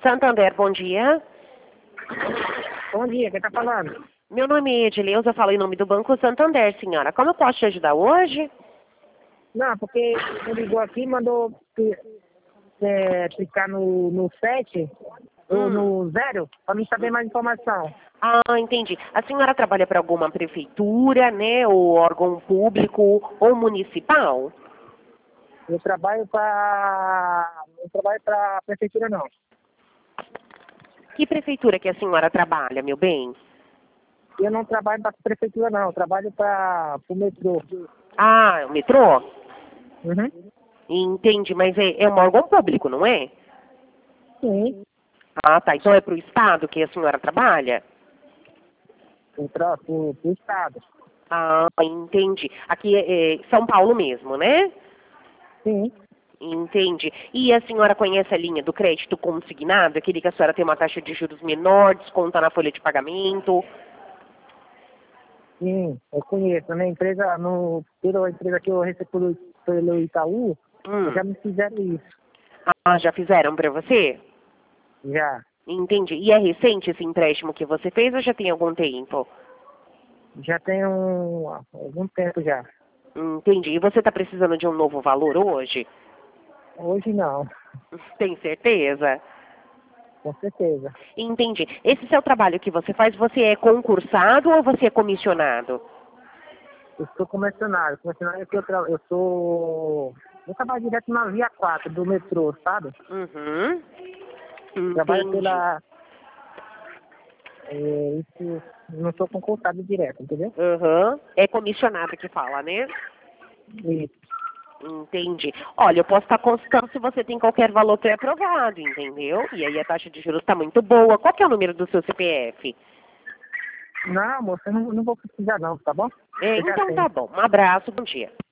Santander, bom dia. Bom dia, quem tá falando? Meu nome é Edileuza, eu falo em nome do Banco Santander, senhora. Como eu posso te ajudar hoje? Não, porque ele ligou aqui e mandou clicar no 7 ou no 0 para mim saber mais informação. Ah, entendi. A senhora trabalha para alguma prefeitura, né, ou órgão público ou municipal? Eu trabalho para prefeitura não. Que prefeitura que a senhora trabalha, meu bem? Eu não trabalho para prefeitura não, eu trabalho para o metrô. Ah, o metrô? Uhum. Entendi, mas é um órgão público, não é? Sim, Ah, tá. Então é para o estado que a senhora trabalha? pro estado. Ah, entendi. Aqui é São Paulo mesmo, né? Sim. Entendi. E a senhora conhece a linha do crédito consignado, aquele que a senhora tem uma taxa de juros menor, desconta na folha de pagamento? Sim, eu conheço. Na minha empresa, pela empresa que eu recebo pelo Itaú, já me fizeram isso. Ah, já fizeram para você? Já. Entendi. E é recente esse empréstimo que você fez ou já tem algum tempo? Já tem algum tempo já. Entendi. E você está precisando de um novo valor hoje? Hoje não, Tem certeza? com certeza. Entendi. Esse seu trabalho que você faz, você é concursado ou você é comissionado? Eu sou comissionário. Comissionário é que eu trabalho direto na Via 4 do metrô, sabe? Uhum. Trabalho Entendi. pela... isso, não sou concursado direto, entendeu? Uhum. É comissionado que fala, né? Isso. Entendi. Olha, eu posso estar consultando se você tem qualquer valor pré-aprovado, entendeu? E aí a taxa de juros está muito boa. Qual que é o número do seu CPF? Não, moça, eu não vou precisar não, tá bom? Eu já Então tenho. tá bom. Um abraço, bom dia.